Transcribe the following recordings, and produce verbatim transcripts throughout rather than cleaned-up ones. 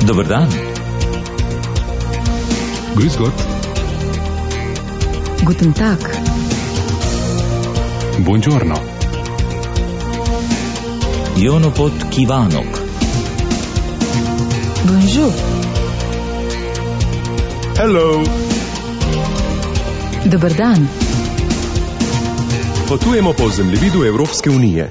Dober dan. Grüß Gott. Guten Tag. Buongiorno. Jono pod kivanok. Bonjour. Hello. Dober dan. Potujemo po zemljevidu Evropske unije.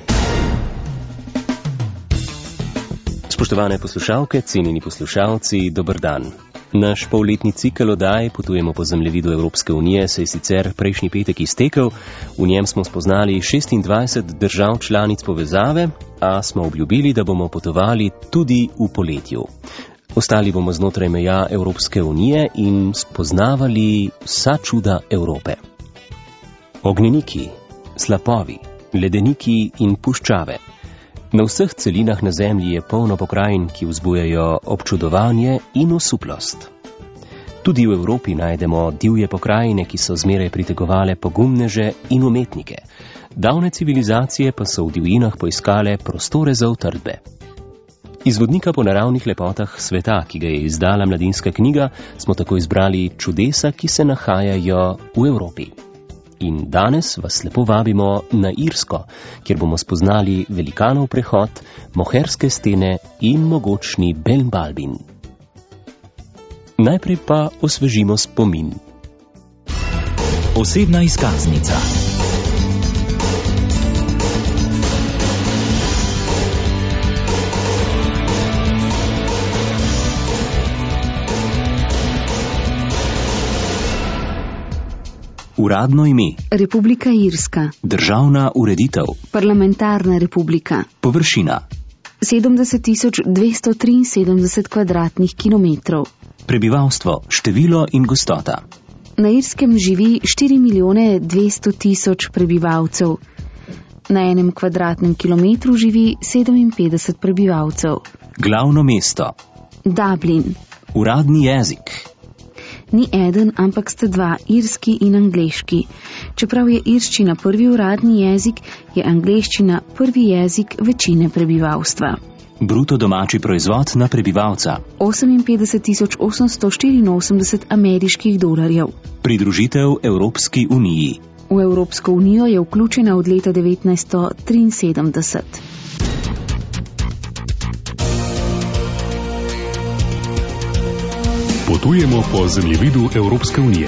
Spoštovane poslušalke, cenjeni poslušalci, dober dan. Naš polletni cikel oddaj Potujemo po zemljevidu Evropske unije se je sicer prejšnji petek iztekel. V njem smo spoznali šestindvajset držav članic povezave, a smo obljubili, da bomo potovali tudi v poletju. Ostali bomo znotraj meja Evropske unije in spoznavali vsa čuda Evrope. Ognjeniki, slapovi, ledeniki in puščave. Na vseh celinah na zemlji je polno pokrajin, ki vzbujajo občudovanje in osuplost. Tudi v Evropi najdemo divje pokrajine, ki so zmeraj pritegovale pogumneže in umetnike. Davne civilizacije pa so v divjinah poiskale prostore za utrdbe. Iz vodnika po naravnih lepotah sveta, ki ga je izdala Mladinska knjiga, smo tako izbrali čudesa, ki se nahajajo v Evropi. In danes vas lepo vabimo na Irsko, kjer bomo spoznali velikanov prehod, moherske stene in mogočni Belbalbin. Najprej pa osvežimo spomin. Osebna izkaznica. Uradno ime. Republika Irska. Državna ureditev. Parlamentarna republika. Površina. sedemdeset tisoč dvesto triinsedemdeset kvadratnih kilometrov. Prebivalstvo, število in gostota. Na Irskem živi štiri milijone dvesto tisoč prebivalcev. Na enem kvadratnem kilometru živi sedeminpetdeset prebivalcev. Glavno mesto. Dublin. Uradni jezik. Ni eden, ampak sta dva, irski in angleški. Čeprav je irščina prvi uradni jezik, je angleščina prvi jezik večine prebivalstva. Bruto domači proizvod na prebivalca. oseminpetdeset tisoč osemsto štiriinosemdeset ameriških dolarjev. Pridružitev Evropski uniji. V Evropsko unijo je vključena od leta devetnajststo triinsedemdeset. Potujemo po zemljevidu Evropske unije.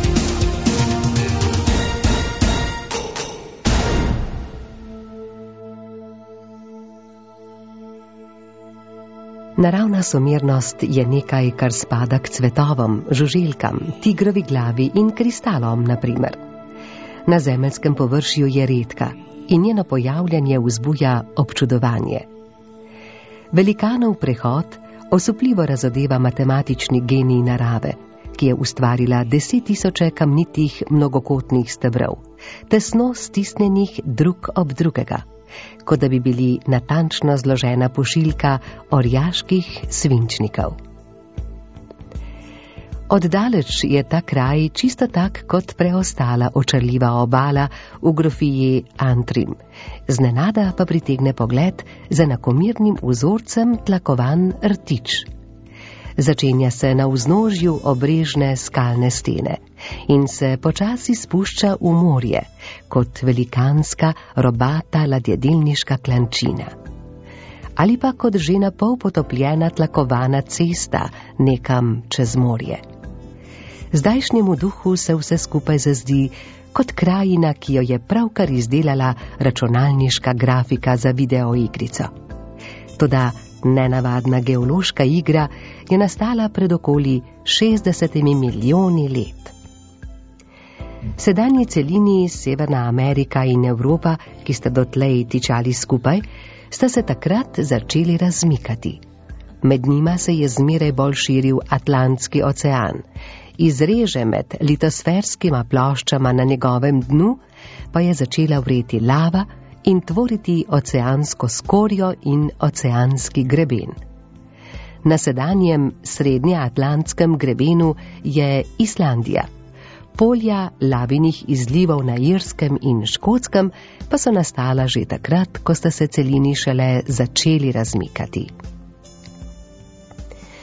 Naravna somernost je nekaj, kar spada k cvetovom, žuželkam, tigrovi glavi in kristalom, na primer. Na zemeljskem površju je redka in njeno pojavljanje vzbuja občudovanje. Velikanov prehod osupljivo razodeva matematični genij narave, ki je ustvarila deset tisoče kamnitih mnogokotnih stebrov, tesno stisnjenih drug ob drugega, kot da bi bili natančno zložena pošiljka orjaških svinčnikov. Oddaleč je ta kraj čisto tak kot preostala očarljiva obala v grofiji Antrim, znenada pa pritegne pogled za enakomernim vzorcem tlakovan rtič. Začenja se na vznožju obrežne skalne stene in se počasi spušča v morje kot velikanska robata ladjedelniška klančina. Ali pa kot že na pol potopljena tlakovana cesta nekam čez morje. Zdajšnjemu duhu se vse skupaj zazdi kot krajina, ki jo je pravkar izdelala računalniška grafika za videoigrico. Toda nenavadna geološka igra je nastala pred okoli šestdesetimi milijoni let. Sedanji celini Severna Amerika in Evropa, ki sta dotlej tičali skupaj, sta se takrat začeli razmikati. Med njima se je zmeraj bolj širil Atlantski ocean. Iz reže med litosferskima ploščama na njegovem dnu pa je začela vreti lava in tvoriti oceansko skorjo in oceanski greben. Na sedanjem srednjeatlantskem grebenu je Islandija. Polja lavinih izlivov na Irskem in Škotskem pa so nastala že takrat, ko sta se celini šele začeli razmikati.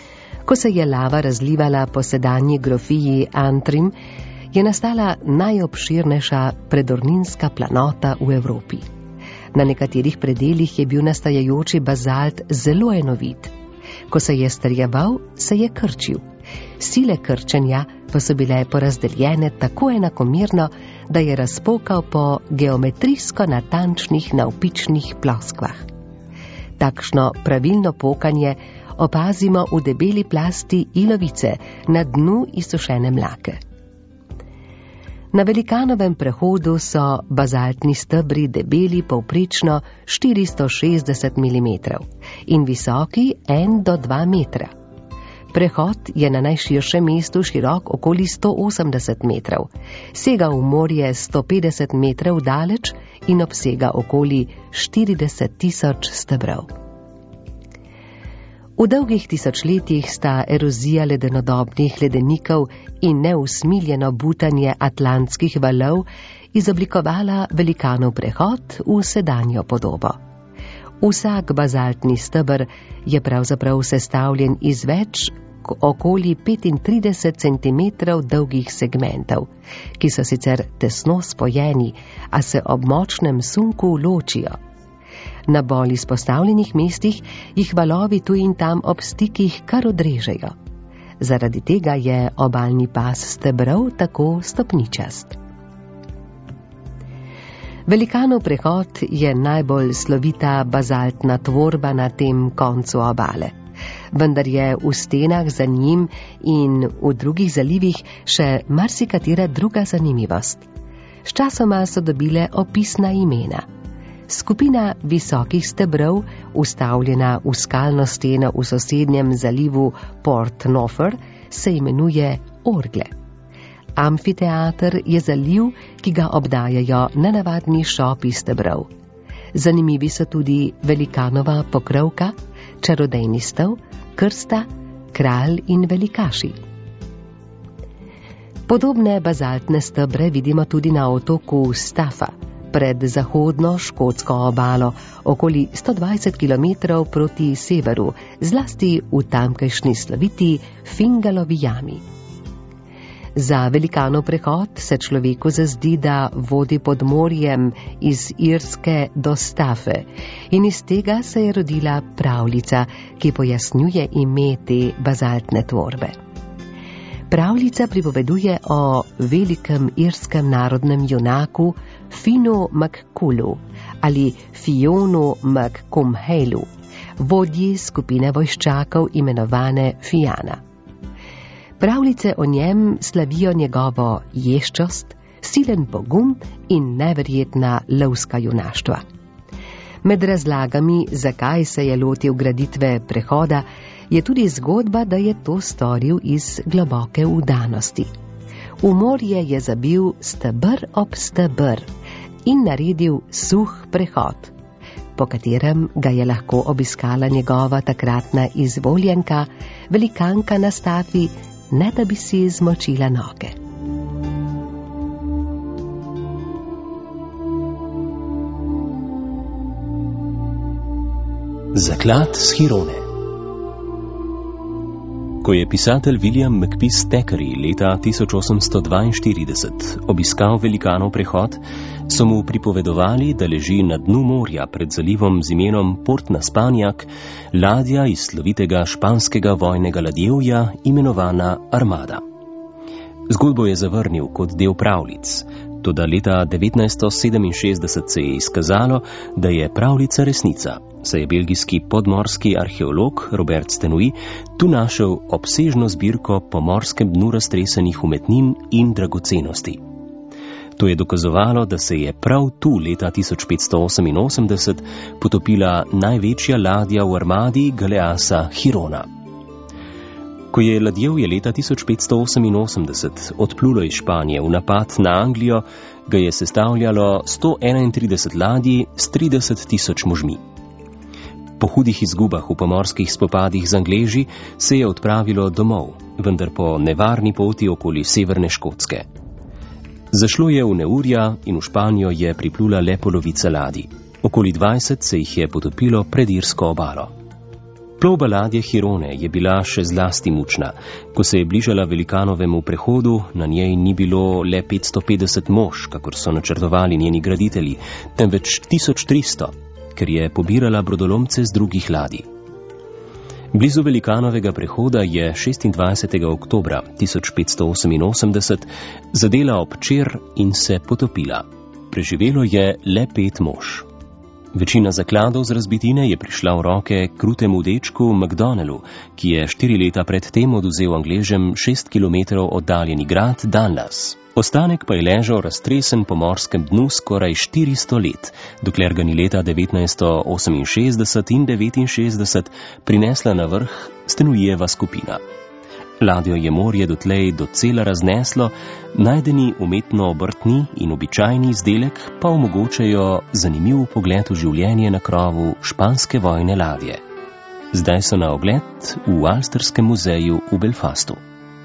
Ko se je lava razlivala po sedanji grofiji Antrim, je nastala najobširnejša predorninska planota v Evropi. Na nekaterih predelih je bil nastajajoči bazalt zelo enovit. Ko se je strjeval, se je krčil. Sile krčenja pa so bile porazdeljene tako enakomerno, da je razpokal po geometrijsko natančnih navpičnih ploskvah. Takšno pravilno pokanje opazimo v debeli plasti ilovice na dnu izsušene mlake. Na velikanovem prehodu so bazaltni stebri debeli povprečno štiristo šestdeset milimetrov in visoki en do dva metra. Prehod je na najširšem mestu širok okoli sto osemdeset metrov, sega v morje sto petdeset metrov daleč in obsega okoli štirideset tisoč stebrov. V dolgih tisočletjih sta erozija ledenodobnih ledenikov in neusmiljeno butanje atlantskih valov izoblikovala velikanov prehod v sedanjo podobo. Vsak bazaltni steber je pravzaprav sestavljen iz več okoli petintrideset centimetrov dolgih segmentov, ki so sicer tesno spojeni, a se ob močnem sunku ločijo. Na bolj izpostavljenih mestih jih valovi tu in tam ob stikih kar odrežejo. Zaradi tega je obalni pas stebrov tako stopničast. Velikanov prehod je najbolj slovita bazaltna tvorba na tem koncu obale, vendar je v stenah za njim in v drugih zalivih še marsikatera druga zanimivost. Sčasoma so dobile opisna imena. Skupina visokih stebrov, ustavljena v skalno steno v sosednjem zalivu Port Nofer, se imenuje orgle. Amfiteater je zaliv, ki ga obdajajo nenavadni šopi stebrov. Zanimivi so tudi velikanova pokrovka, čarodejni stol, krsta, kralj in velikaši. Podobne bazaltne stebre vidimo tudi na otoku Staffa, pred zahodno škotsko obalo, okoli sto dvajset kilometrov proti severu, zlasti v tamkajšnji sloviti Fingalovi jami. Za velikanov prehod se človeku zazdi, da vodi pod morjem iz Irske do Staffe, in iz tega se je rodila pravljica, ki pojasnjuje ime te bazaltne tvorbe. Pravljica pripoveduje o velikem irskem narodnem junaku Finu MacCoolu ali Fionu MacCumhailu, vodji skupine vojščakov imenovane Fiana. Pravljice o njem slavijo njegovo ješčost, silen pogum in neverjetna lovska junaštva. Med razlagami, zakaj se je lotil graditve prehoda, je tudi zgodba, da je to storil iz globoke vdanosti. V morje je zabil steber ob steber in naredil suh prehod, po katerem ga je lahko obiskala njegova takratna izvoljenka, velikanka na Staffi, ne da bi si zmočila noge. Zaklad s Hirone. Ko je pisatelj William Makepeace Thackeray leta tisoč osemsto dvainštirideset obiskal velikanov prehod, so mu pripovedovali, da leži na dnu morja pred zalivom z imenom Port Naspanjak ladja iz slovitega španskega vojnega ladjevja imenovana Armada. Zgodbo je zavrnil kot del pravljic, toda leta devetnajststo sedeminšestdeset se je izkazalo, da je pravljica resnica, saj je belgijski podmorski arheolog Robert Stenui tu našel obsežno zbirko po morskem dnu raztresenih umetnin in dragocenosti. To je dokazovalo, da se je prav tu leta tisoč petsto oseminosemdeset potopila največja ladja v armadi galeasa Hirona. Ko je ladjevje leta tisoč petsto oseminosemdeset odplulo iz Španije v napad na Anglijo, ga je sestavljalo sto enaintrideset ladij s trideset tisoč možmi. Po hudih izgubah v pomorskih spopadih z Angleži se je odpravilo domov, vendar po nevarni poti okoli severne Škotske. Zašlo je v neurja in v Španijo je priplula le polovica ladij. Okoli dvajset se jih je potopilo pred irsko obalo. Plovba ladje Hirone je bila še zlasti mučna. Ko se je bližala velikanovemu prehodu, na njej ni bilo le petsto petdeset mož, kakor so načrtovali njeni graditelji, temveč tisoč tristo, ker je pobirala brodolomce z drugih ladij. Blizu velikanovega prehoda je šestindvajsetega oktobra tisoč petsto oseminosemdeset zadela ob čer in se potopila. Preživelo je le pet mož. Večina zakladov z razbitine je prišla v roke krutemu dečku McDonnellu, ki je štiri leta pred tem oduzel Angležem šest kilometrov oddaljeni grad Dunlas. Ostanek pa je ležal raztresen po morskem dnu skoraj štiristo let, dokler ga ni leta devetnajststo oseminšestdeset in devetinšestdeset prinesla na vrh Stenujeva skupina. Ladjo je morje dotlej docela razneslo, najdeni umetno obrtni in običajni izdelek pa omogočajo zanimiv pogled v življenje na krovu španske vojne ladje. Zdaj so na ogled v Ulsterskem muzeju v Belfastu.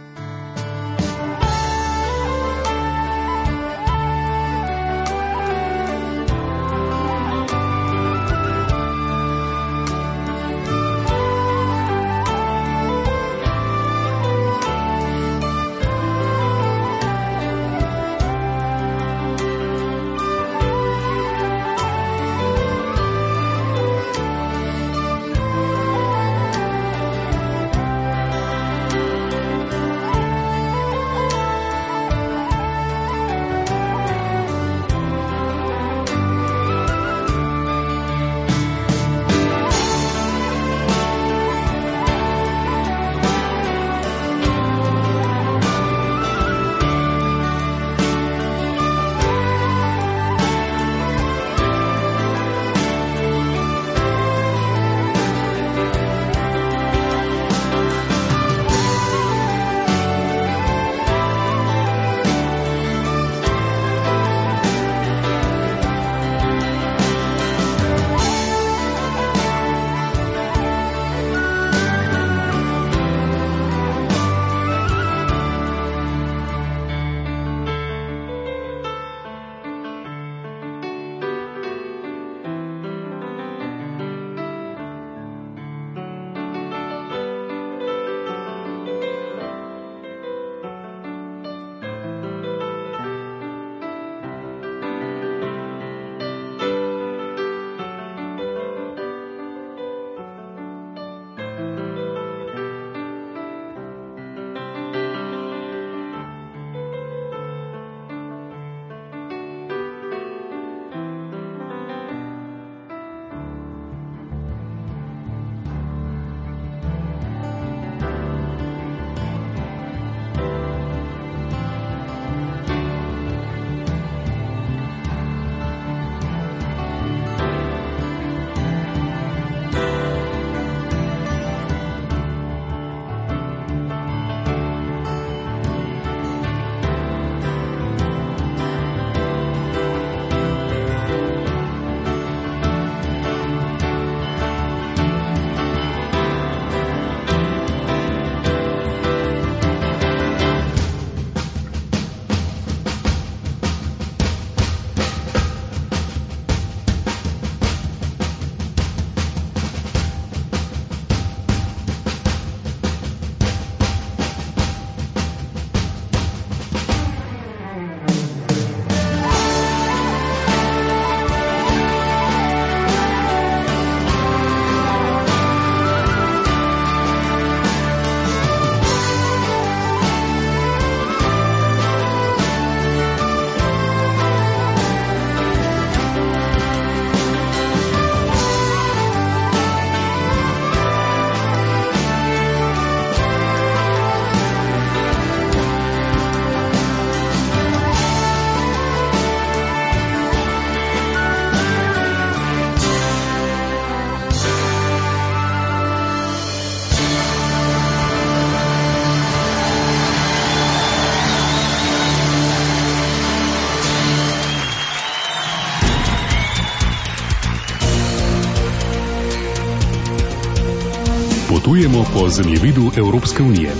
Potujemo po zemljevidu Evropske unije.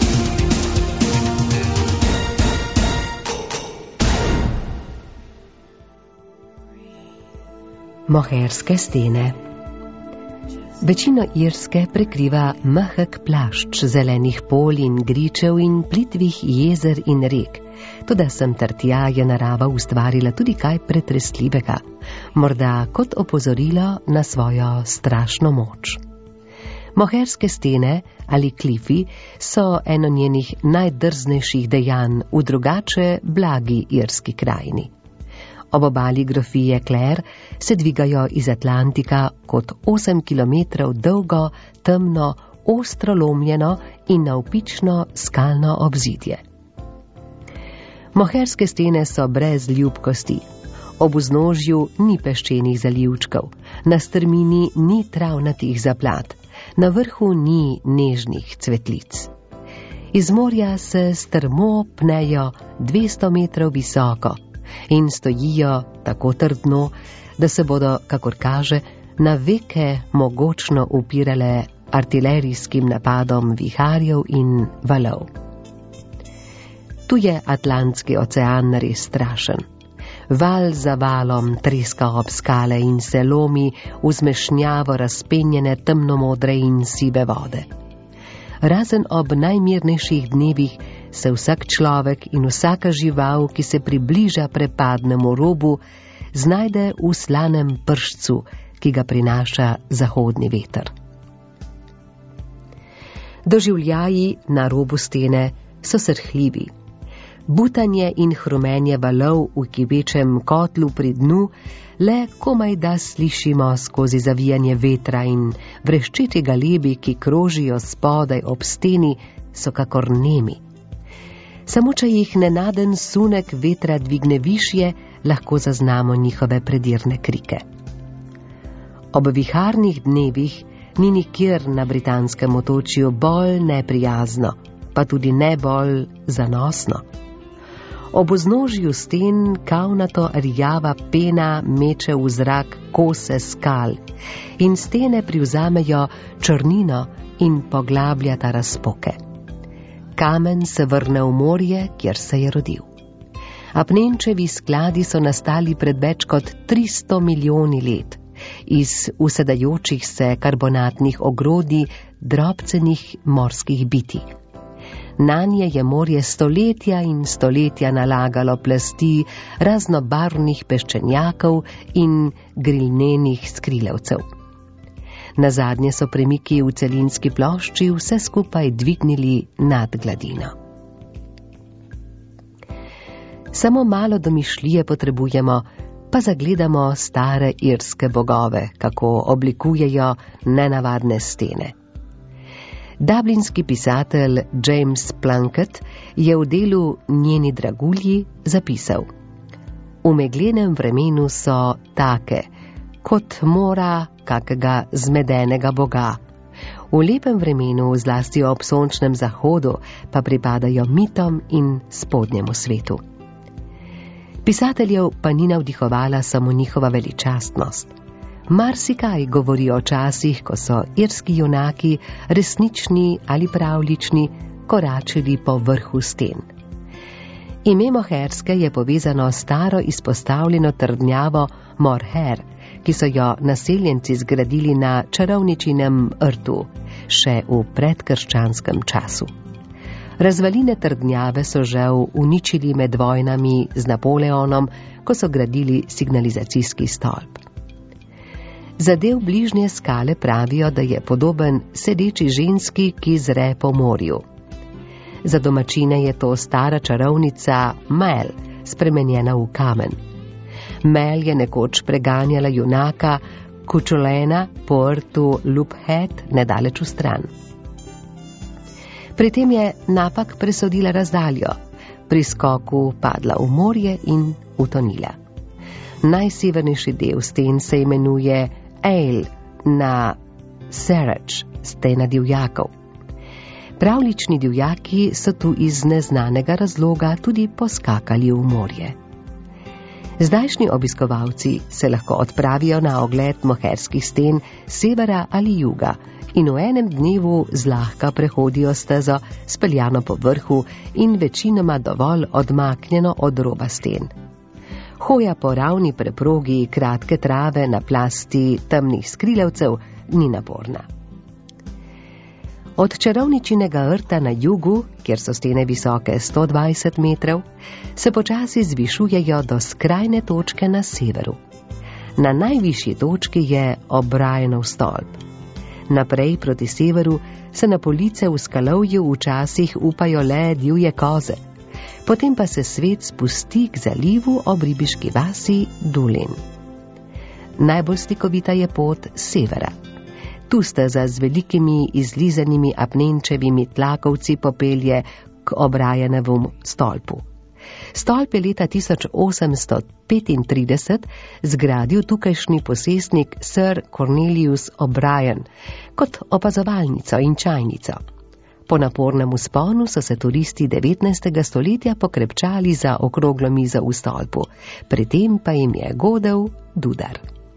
Moherske stene. Večino Irske prekriva mehek plašč zelenih polj in gričev in plitvih jezer in rek, toda sem ter tja je narava ustvarila tudi kaj pretresljivega, morda kot opozorilo na svojo strašno moč. Moherske stene ali klifi so eno njenih najdrznejših dejanj v drugače blagi irski krajini. Ob obali grofije Clare se dvigajo iz Atlantika kot osem kilometrov dolgo, temno, ostro lomljeno in navpično skalno obzidje. Moherske stene so brez ljubkosti. Ob vznožju ni peščenih zalivčkov, na strmini ni travnatih zaplat, na vrhu ni nežnih cvetlic. Iz morja se strmo pnejo dvesto metrov visoko in stojijo tako trdno, da se bodo, kakor kaže, na veke mogočno upirale artilerijskim napadom viharjev in valov. Tu je Atlantski ocean res strašen. Val za valom treska ob skale in se lomi v zmešnjavo razpenjene temnomodre in sive vode. Razen ob najmirnejših dnevih se vsak človek in vsaka žival, ki se približa prepadnemu robu, znajde v slanem pršcu, ki ga prinaša zahodni veter. Doživljaji na robu stene so srhljivi. Butanje in hrumenje valov v kibečem kotlu pri dnu le komaj da slišimo skozi zavijanje vetra in vreščeti galebi, ki krožijo spodaj ob steni, so kakor nemi. Samo če jih nenaden sunek vetra dvigne višje, lahko zaznamo njihove predirne krike. Ob viharnih dnevih ni nikjer na britanskem otočju bolj neprijazno, pa tudi ne bolj zanosno. Ob vznožju sten kavnato rjava pena meče v zrak kose skal in stene privzamejo črnino in poglabljata razpoke. Kamen se vrne v morje, kjer se je rodil. Apnenčevi skladi so nastali pred več kot tristo milijoni let, iz usedajočih se karbonatnih ogrodij drobcenih morskih bitij. Nanje je morje stoletja in stoletja nalagalo plasti raznobarvnih peščenjakov in grilnenih skrilevcev. Nazadnje so premiki v celinski plošči vse skupaj dvignili nad gladino. Samo malo domišljije potrebujemo, pa zagledamo stare irske bogove, kako oblikujejo nenavadne stene. Dublinski pisatelj James Plunkett je v delu Njeni dragulji zapisal: V meglenem vremenu so take, kot mora kakega zmedenega boga. V lepem vremenu, zlasti ob sončnem zahodu, pa pripadajo mitom in spodnjemu svetu. Pisateljev pa ni navdihovala samo njihova veličastnost. Marsikaj govori o časih, ko so irski junaki, resnični ali pravlični, koračili po vrhu sten. Ime Moherske je povezano s staro izpostavljeno trdnjavo Morher, ki so jo naseljenci zgradili na čarovničinem rtu, še v predkrščanskem času. Razvaline trdnjave so žal uničili med vojnami z Napoleonom, ko so gradili signalizacijski stolp. Zadev bližnje skale pravijo, da je podoben sedeči ženski, ki zre po morju. Za domačine je to stara čarovnica Mel, spremenjena v kamen. Mel je nekoč preganjala junaka Kučolena po rtu Luphead nedaleč v stran. Pri tem je napak presodila razdaljo, pri skoku padla v morje in utonila. Najsevernejši del sten se imenuje Eil na Serač, stena divjakov. Pravlični divjaki so tu iz neznanega razloga tudi poskakali v morje. Zdajšnji obiskovalci se lahko odpravijo na ogled moherskih sten severa ali juga in v enem dnevu zlahka prehodijo stezo speljano po vrhu in večinoma dovolj odmaknjeno od roba sten. Hoja po ravni preprogi kratke trave na plasti temnih skrilevcev ni naporna. Od čarovničinega rta na jugu, kjer so stene visoke sto dvajset metrov, se počasi zvišujejo do skrajne točke na severu. Na najvišji točki je O'Brienov stolp. Naprej proti severu se na police v skalovju včasih upajo le divje koze, potem pa se svet spusti k zalivu ob ribiški vasi Dulin. Najbolj slikovita je pot severa. Tu steza z velikimi izlizanimi apnenčevimi tlakovci popelje k O'Brienovemu stolpu. Stolp je leta tisoč osemsto petintrideset zgradil tukajšnji posestnik Sir Cornelius O'Brien kot opazovalnico in čajnico. Po napornem vzponu so se turisti devetnajstega stoletja pokrepčali za okroglo mizo v stolpu, pri tem pa jim je godel dudar.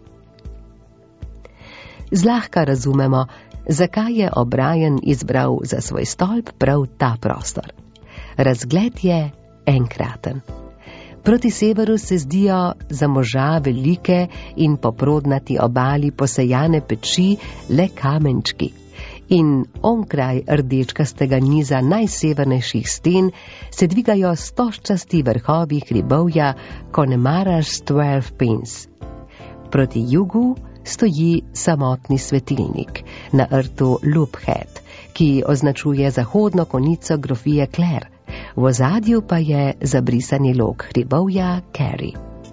Zlahka razumemo, zakaj je O'Brien izbral za svoj stolp prav ta prostor. Razgled je enkraten. Proti severu se zdijo za moža velike in po prodnati obali posejane peči le kamenčki in onkraj rdečkastega niza najsevernejših sten se dvigajo stožčasti vrhovi hribovja Connemara's Twelve Pins. Proti jugu stoji samotni svetilnik na rtu Loophead, ki označuje zahodno konico grofije Clare, v ozadju pa je zabrisani lok hribovja Kerry.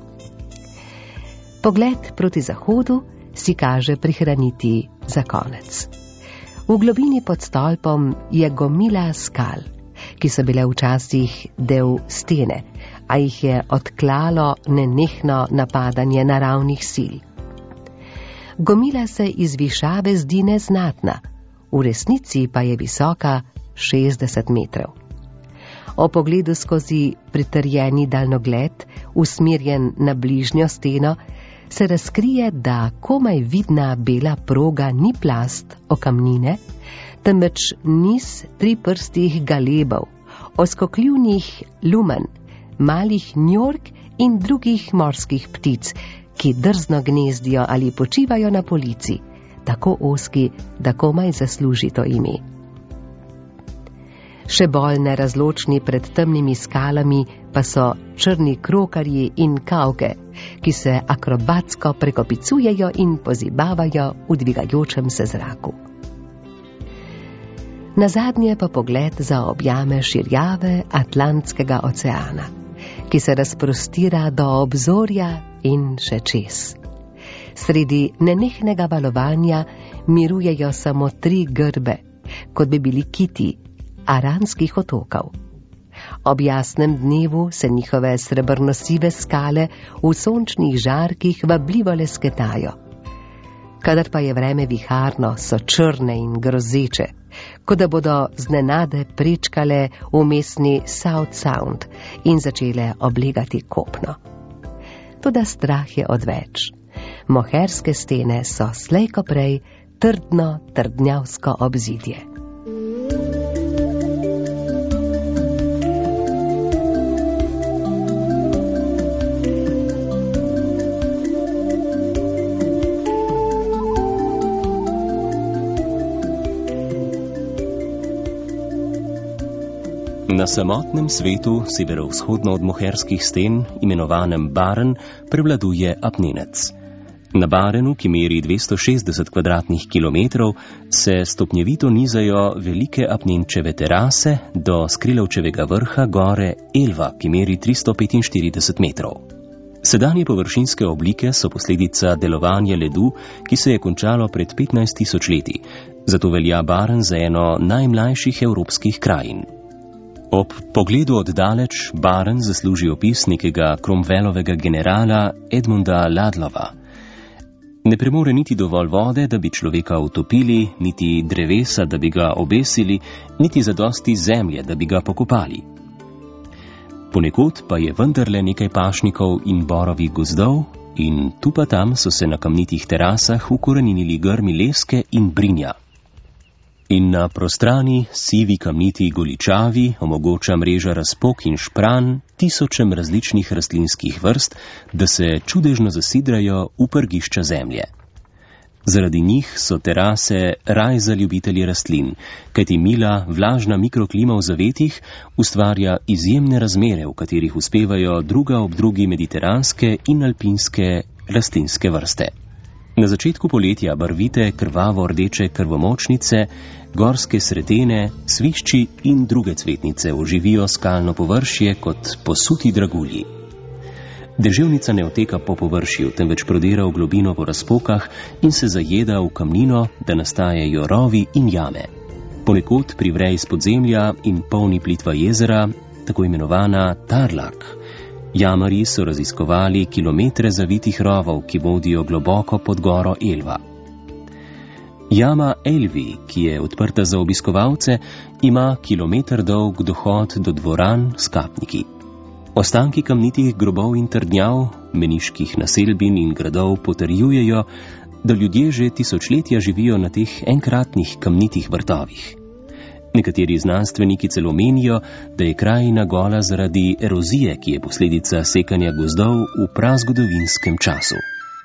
Pogled proti zahodu si kaže prihraniti za konec. V globini pod stolpom je gomila skal, ki so bile včasih del stene, a jih je odklalo nenehno napadanje naravnih sil. Gomila se iz višave zdi neznatna, v resnici pa je visoka šestdeset metrov. O pogledu skozi pritrjeni daljnogled, usmerjen na bližnjo steno, se razkrije, da komaj vidna bela proga ni plast okamnine, temveč niz triprstih galebov, oskokljivnih lumen, malih njork in drugih morskih ptic, ki drzno gnezdijo ali počivajo na polici, tako ozki, da komaj zasluži to ime. Še bolj nerazločni pred temnimi skalami pa so črni krokarji in kavke, ki se akrobatsko prekopicujejo in pozibavajo v dvigajočem se zraku. Nazadnje pa pogled zaobjame širjave Atlantskega oceana, ki se razprostira do obzorja in še čez. Sredi nenehnega valovanja mirujejo samo tri grbe, kot bi bili kiti Aranskih otokov. Ob jasnem dnevu se njihove srebrnosive skale v sončnih žarkih vabljivo lesketajo. Kadar pa je vreme viharno, so črne in grozeče, kot da bodo znenade prečkale vmesni South Sound in začele oblegati kopno. Toda strah je odveč. Moherske stene so slejko prej trdno trdnjavsko obzidje. Na samotnem svetu, severovzhodno od moherskih sten, imenovanem Barren, prevladuje apnenec. Na Barrenu, ki meri dvesto šestdeset kvadratnih kilometrov, se stopnjevito nizajo velike apnenčeve terase do Skrilovčevega vrha gore Elva, ki meri tristo petinštirideset metrov. Sedanje površinske oblike so posledica delovanja ledu, ki se je končalo pred petnajst tisoč leti, zato velja Barren za eno najmlajših evropskih krajin. Ob pogledu oddaleč Barren zasluži opis nekega Cromwellovega generala Edmunda Ludlowa. Ne premore niti dovolj vode, da bi človeka utopili, niti drevesa, da bi ga obesili, niti zadosti zemlje, da bi ga pokopali. Ponekod pa je vendarle nekaj pašnikov in borovih gozdov in tu pa tam so se na kamnitih terasah ukoreninili grmi leske in brinja. In na prostrani, sivi kamniti goličavi omogoča mreža razpok in špran tisočem različnih rastlinskih vrst, da se čudežno zasidrajo v prgišča zemlje. Zaradi njih so terase raj za ljubitelje rastlin, kajti mila, vlažna mikroklima v zavetih ustvarja izjemne razmere, v katerih uspevajo druga ob drugi mediteranske in alpinske rastlinske vrste. Na začetku poletja barvite krvavo rdeče krvomočnice, gorske sretene, svišči in druge cvetnice oživijo skalno površje kot posuti dragulji. Deževnica ne oteka po površju, temveč prodira v globino po razpokah in se zajeda v kamnino, da nastajajo rovi in jame. Ponekod privre iz podzemlja in polni plitva jezera, tako imenovana tarlak. Jamarji so raziskovali kilometre zavitih rovov, ki vodijo globoko pod goro Elva. Jama Elvi, ki je odprta za obiskovalce, ima kilometer dolg dohod do dvoran s kapniki. Ostanki kamnitih grobov in trdnjav, meniških naselbin in gradov potrjujejo, da ljudje že tisočletja živijo na teh enkratnih kamnitih vrtovih. Nekateri znanstveniki celo menijo, da je krajina gola zaradi erozije, ki je posledica sekanja gozdov v prazgodovinskem času.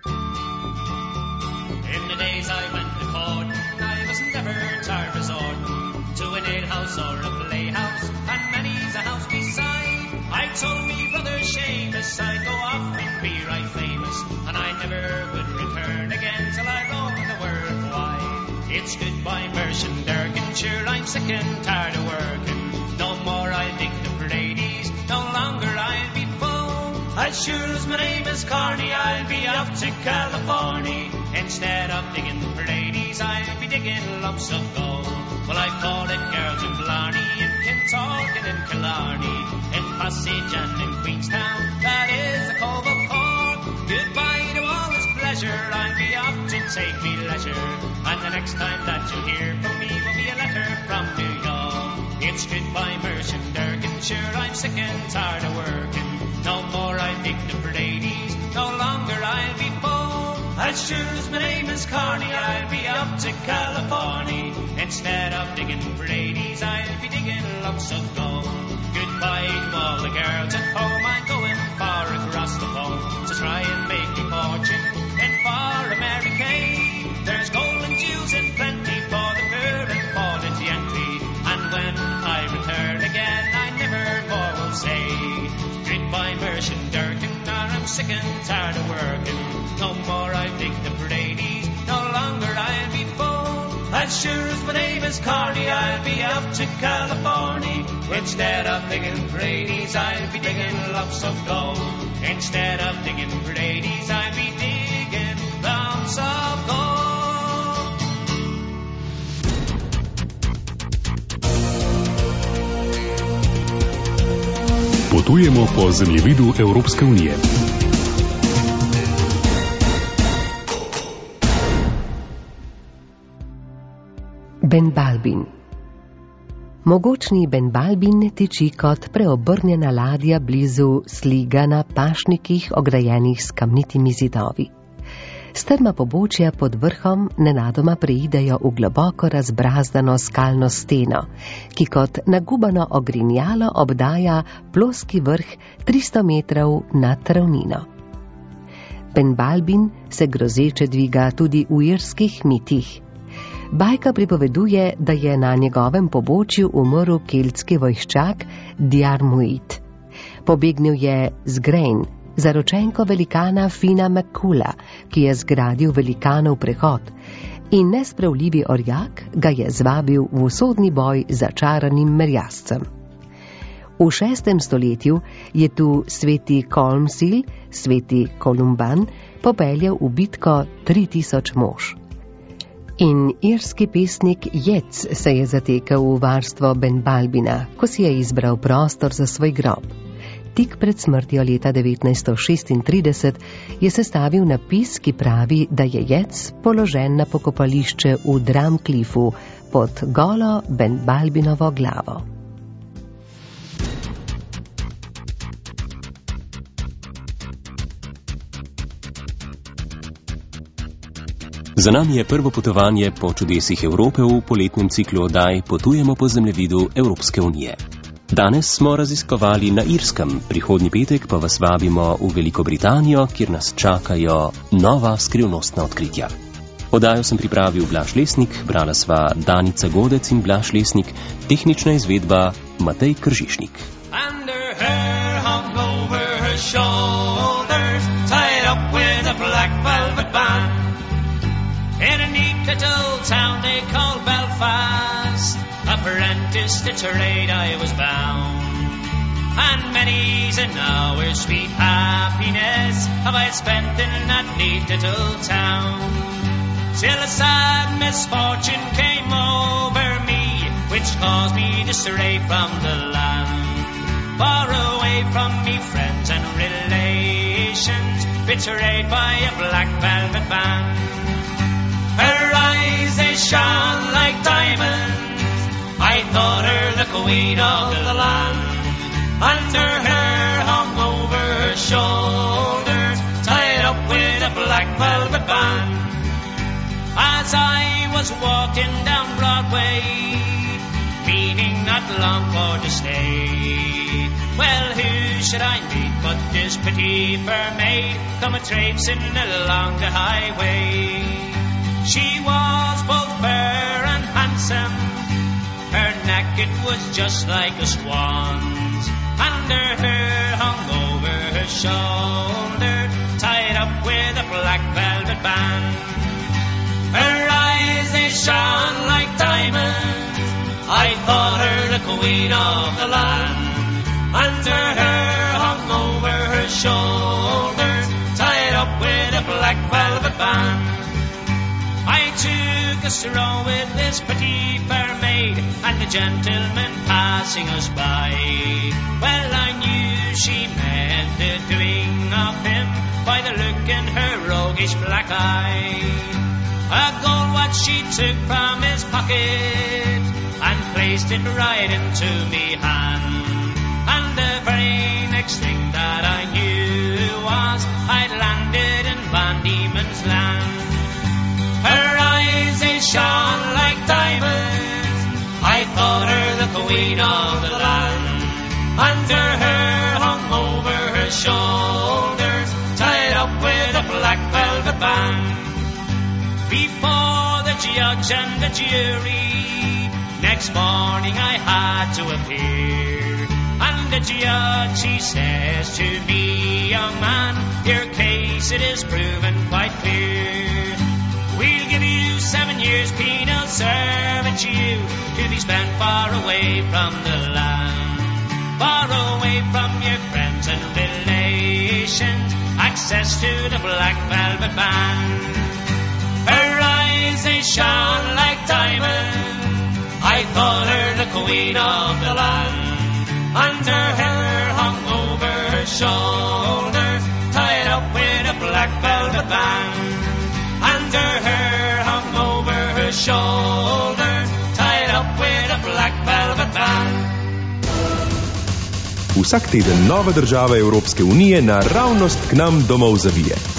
It's goodbye, Mershon Durgan, sure I'm sick and tired of working. No more I'll dig the Pleiades, no longer I'll be full. As sure as my name is Carney, I'll be off to California. Instead of digging the Pleiades, I'll be digging lumps of gold. Well, I call it girls in Blarney, in Kintalk and in Killarney, in Passage and in Queenstown, that is the Cove of Cork. Goodbye to all this pleasure, I'll be off to take me leisure. And the next time that you hear from me will be a letter from New York. It's goodbye, Mershon Durgan, sure I'm sick and tired of working. No more I'll dig the Pleiades, no longer I'll be full. As sure as my name is Carney, I'll be up to California. Instead of digging Pleiades, I'll be digging lumps of gold. Goodbye to all the girls at home, I'm going far across the pond to try and make a fortune in far America. There's gold and jewels in plenty for the poor and for the gentry. And when I return again, I never more will say goodbye, Mershon Durgan, and I'm sick and tired of working. No more I'll dig the Pleiades, no longer I'll be full. As sure as my name is Carney, I'll be up to California. Instead of digging Pleiades, I'll be digging lumps of gold. Instead of digging Pleiades, I'll be digging lumps of gold. Potujemo po zemljevidu Evropske unije. Benbalbin. Mogočni Benbalbin tiči kot preobrnjena ladja blizu Sliga na pašnikih ograjenih s kamnitimi zidovi. Strma pobočja pod vrhom nenadoma preidejo v globoko razbrazdano skalno steno, ki kot nagubano ogrinjalo obdaja ploski vrh tristo metrov nad ravnino. Benbalbin se grozeče dviga tudi v irskih mitih. Bajka pripoveduje, da je na njegovem pobočju umrl keltski vojščak Diarmuid. Pobegnil je z Grain, zaročenko velikana Fina McCoola, ki je zgradil velikanov prehod, in nespravljivi orjak ga je zvabil v usodni boj z začaranim merjascem. V šestem stoletju je tu sveti Colmcille, sveti Columban, popeljal v bitko tri tisoč mož. In irski pesnik Jec se je zatekel v varstvo Benbalbina, ko si je izbral prostor za svoj grob. Tik pred smrtjo leta devetnajststo šestintrideset je sestavil napis, ki pravi, da je Jec položen na pokopališče v Drumcliffu pod golo Benbalbinovo glavo. Za nami je prvo potovanje po čudesih Evrope v poletnem ciklu oddaj Potujemo po zemljevidu Evropske unije. Danes smo raziskovali na Irskem, prihodnji petek pa vas vabimo v Veliko Britanijo, kjer nas čakajo nova skrivnostna odkritja. Oddajo sem pripravil Blaž Lesnik, brala sva Danica Godec in Blaž Lesnik, tehnična izvedba Matej Kržišnik. Under her hung over her shoulders, tied up with a black velvet band. In a neat little town they call Belfast, apprentice to trade I was bound. And many's an hour sweet happiness have I spent in that neat little town. Till a sad misfortune came over me, which caused me to stray from the land, far away from me friends and relations, betrayed by a black velvet band. Her eyes, they shone like diamonds, I thought her the queen of the land. Under her hung over her shoulders, tied up with a black velvet band. As I was walking down Broadway, meaning not long for to stay, well, who should I meet but this pretty fair maid come a traipsing along the highway. She was both fair and handsome, her neck it was just like a swan's. Under her hung over her shoulder, tied up with a black velvet band. Her eyes, they shone like diamonds, I thought her the queen of the land. Under her hung over her shoulder, tied up with a black velvet band. I took a stroll with this pretty fair maid, and the gentleman passing us by, well, I knew she meant the doing of him by the look in her roguish black eye. A gold watch she took from his pocket and placed it right into me hand. And the very next thing that I knew was I'd landed in Van Diemen's Land. Her eyes, they shone like diamonds, I thought her the queen of the land. Under her hung over her shoulders, tied up with a black velvet band. Before the judge and the jury, next morning I had to appear. And the judge, he says to me, young man, your case it is proven quite clear. We'll give you seven years penal servitude to be spent far away from the land, far away from your friends and relations, access to the black velvet band. Her eyes, they shone like diamonds, I thought her the queen of the land. Under her hung over her shoulder, tied up with a black velvet band. Under her hung over her shoulder, tied up with a black velvet band. Vsak teden nova država Evropske unije naravnost k nam domov zavije.